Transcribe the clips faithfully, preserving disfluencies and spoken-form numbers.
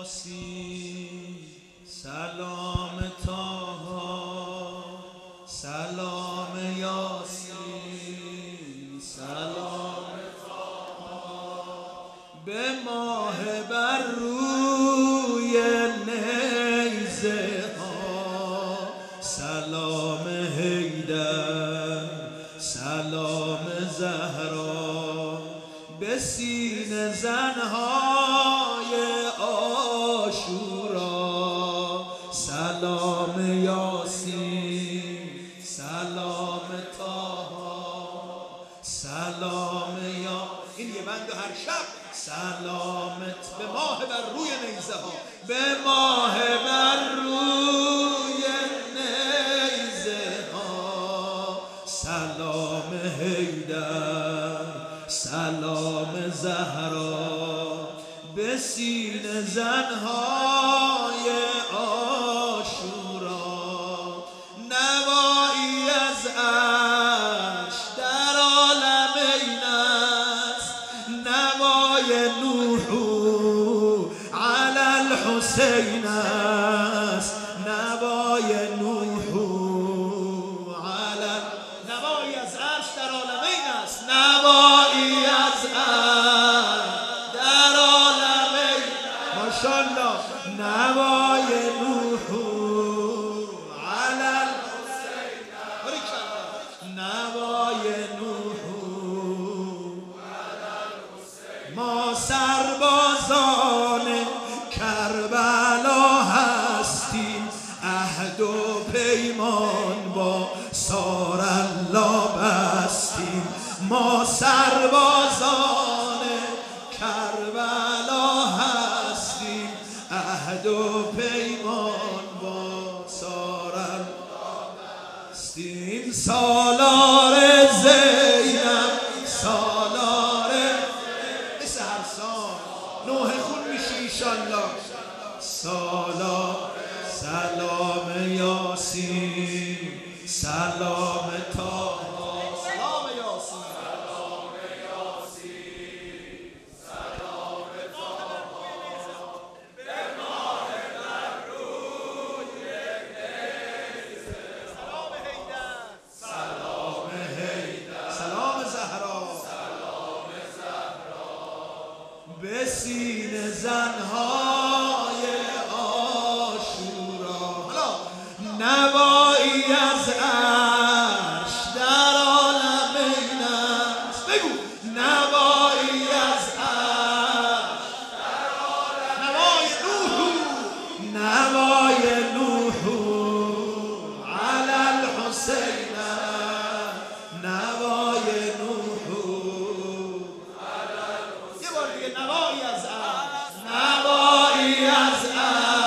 یاسین سلام طاها سلام یاسین سلام طاها به ماه بر روی نیزه ها سلام حیدر سلام زهرا به سینه زنهای عاشورا سلام یاسین سلام طاها سلام یا این یه بند هر شب سلامت به ماه بر روی نیزه ها به ماه بر روی نیزه ها سلام حیدر سلام زهرا به سینه زنهای عاشورا نوایی از عرش در عالم این است نوای نوح علی الحسین است نوای نوح علی نوایی از عرش در عالم این است نوایی از عرش در عالم این ماشاءالله نوای نوح علی الحسین نوای نوح علی الحسین ما سربازان کربلا هستیم عهد و پیمان با سار الله بستیم ما سربازان کربلا هستیم عهد و پیمان با سار الله بستیم سالار زینب سالار مثل هر سال نوح خون میشی ایشالله سالار سلام یاسین سلام طاها سلام یاسین سلام یاسین سلام طاها به ماه بر روی نیزه سلام حیدر سلام حیدر سلام زهرا سلام زهرا به سینه زنهای عاشورا نوایی از عرش در عالم این است بگو نوایی از عرش در عالم نوای نوح نوای نوح علی الحسین نوای نوح علی الحسین یه بار دیگه نوایی از عرش نوایی از عرش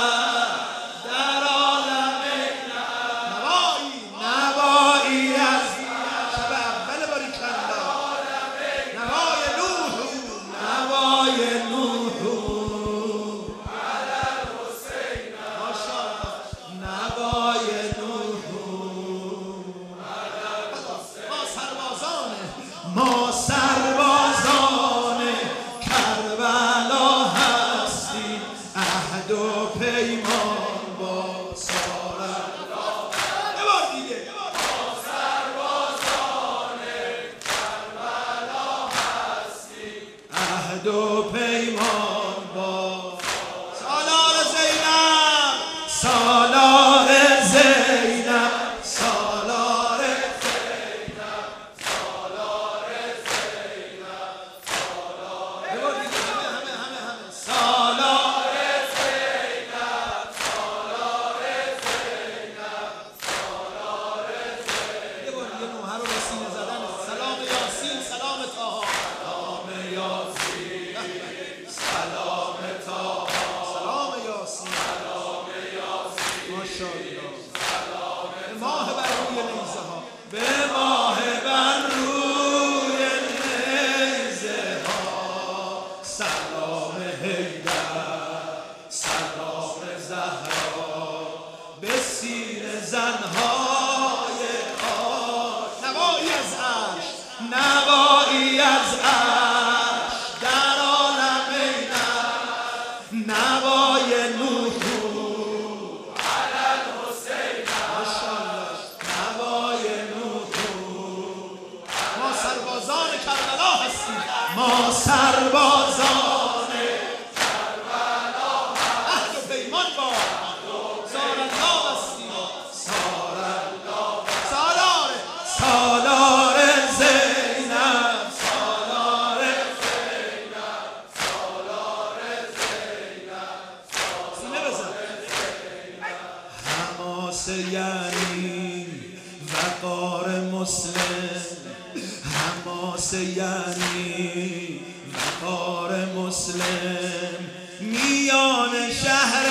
ما سربازان کربلا هستیم عهد و پیمان با سار الله یه بار دیگه ما سربازان کربلا هستیم عهد و پیمان با سالار زینب سالار زینب سالار ماه بر روی نیزه ها به ماه بر روی نیزه ها سلام حیدر سلام زهرا به سینه زنهای عاشورا نوایی از عرش نوایی از عرش در عالم این نوای یعنی وقار مسلم، حماسه یعنی وقار مسلم، میان شهر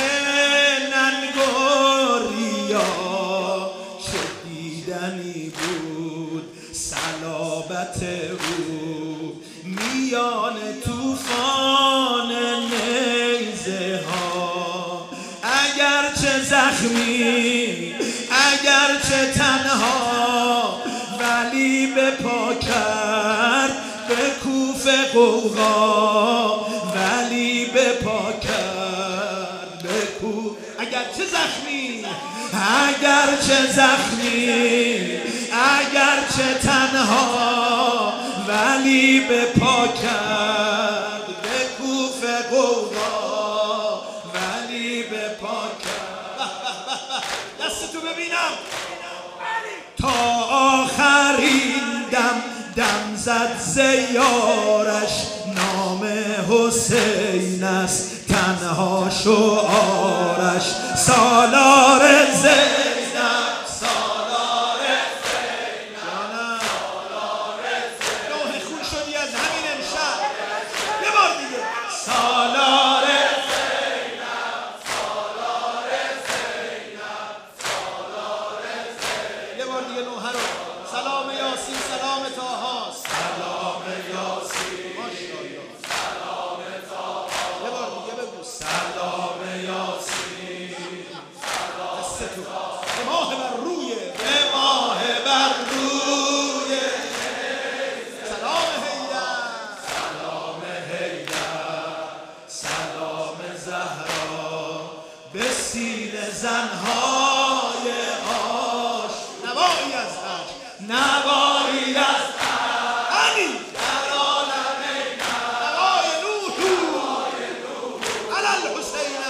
ننگوریا چه دیدنی بود صلابت او، میان طوفان نیزه ها اگرچه زخمی اگرچه تنها، ولی به پا کرد به کوفه قوقا، ولی به پا کرد به کو اگرچه زخمی اگرچه زخمی اگرچه تنها، ولی به پا کرد به کوفه قوقا، ولی به پا کرد. دستتو ببینم. تا آخرین دم دم زد زیارش، نام حسین است تنها شعارش، سالار زینب سالار زینب سالار زینب، لوح خون شدی از همین امشب. یه بار دیگه سالار زینب سالار زینب سالار زینب، یه بار دیگه لوح رو. سلام یاسین سلام طاها سلام یاسین ماشاءالله سلام طاها، یه بار دیگه بگو سلام یاسین دستتو به ماه بر روی به ماه بر روی سلام حیدر سلام حیدر سلام زهرا به سینه زنهای آش، نوایی از عشق نوایی از علی در عالم نوای نوح علی الحسین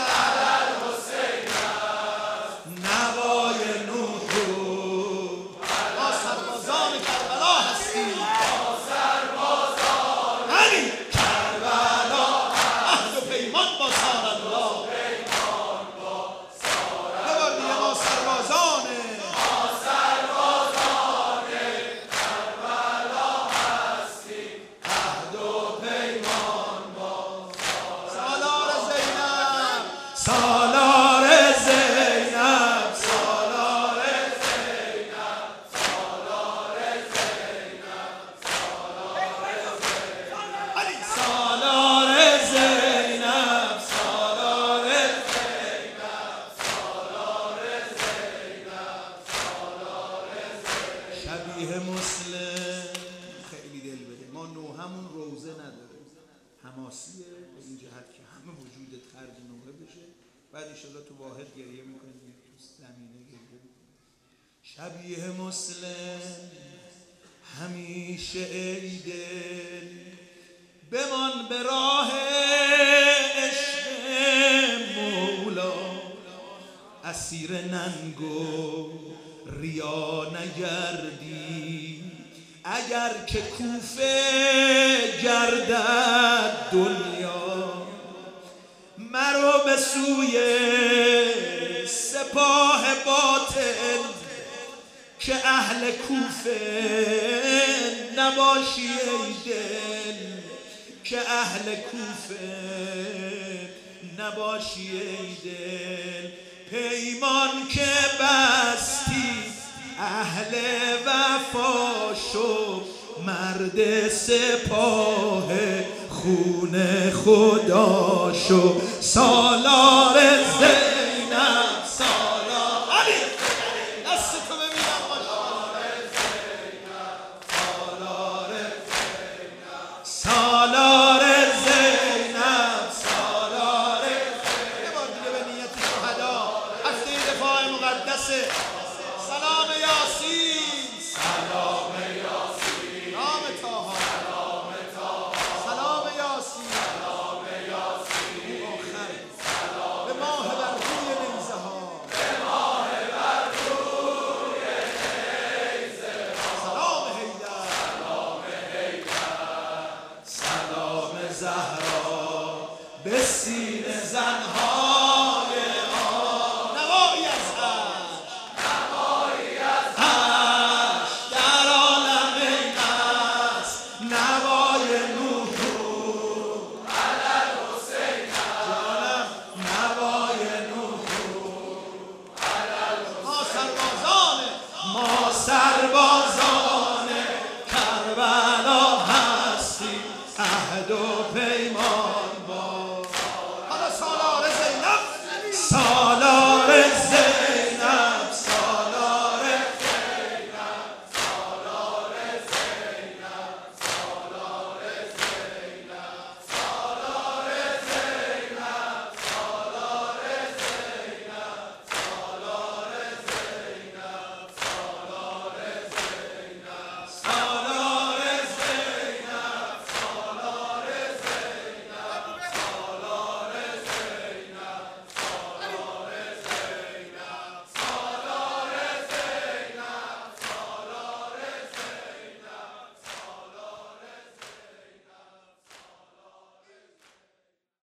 نوای نوح، ما سربازان کربلا هستیم ما سربازان علی کربلا، عهد و پیمان با سار الله، یه بار دیگه ما سربازان سالار زینب سالار زینب سالار زینب علی سالار زینب سالار زینب سالار زینب سالار زینب، شبیه مسلم خیلی دل بده. ما نوحمون روزه نداره، حماسیه به این جهت که همه وجودت خرج نوحه بشه، بعد انشالله تو واحد گریه میکنی تو زمینه گریه میکنی. شبیه مسلم همیشه ای دل بمان به راه عشق مولا، اسیر ننگ و ریا نگردی، اگر که کوفه گردد دنیا، مرو به سوی سپاه باطل که اهل کوفه نباشی ای دل، که اهل کوفه نباشی ای دل، پیمان که بستی اهل وفا شو، مرد سپاه خون خدا شو، سالار زینب سالار علی دستتو ببینم سالار زینب سالار زینب سالار زینب سالار زینب، یه بار دیگه به نیت شهدا هفته دفاع مقدسه. سلام یاسین سلام یاسین نام طاها سلام طاها سلام یاسین سلام یاسین آخر سلام به ماه بر روی نیزه ها به ماه بر روی نیزه ها، سلام حیدر سلام حیدر سلام زهرا به سینه